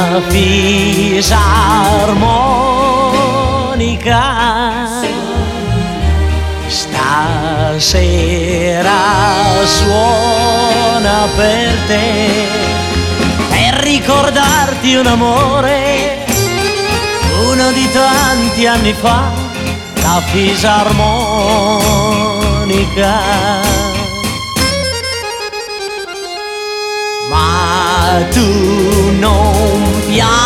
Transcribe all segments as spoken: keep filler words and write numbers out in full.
La fisarmonica stasera suona per te, per ricordarti un amore, uno di tanti anni fa, la fisarmonica. Ma tu non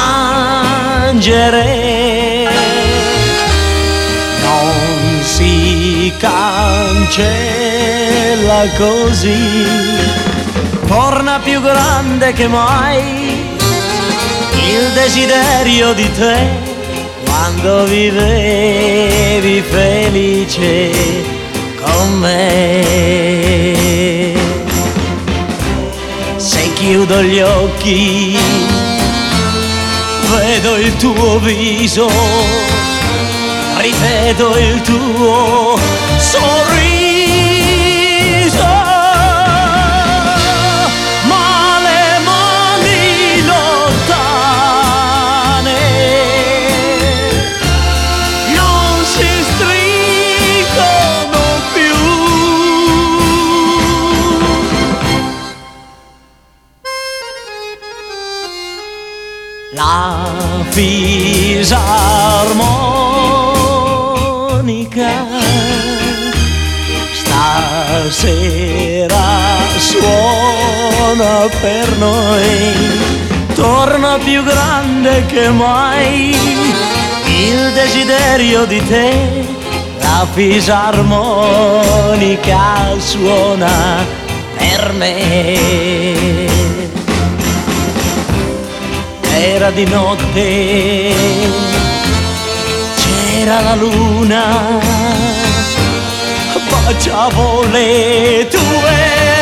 piangere, non si cancella così, torna più grande che mai il desiderio di te, quando vivevi felice con me. Se chiudo gli occhi vedo il tuo viso, rivedo il tuo sorriso, ma le mani lontane non si stringono più. La fisarmonica stasera suona per noi, torna più grande che mai il desiderio di te, la fisarmonica suona per me. Era di notte, c'era la luna, baciavo le tue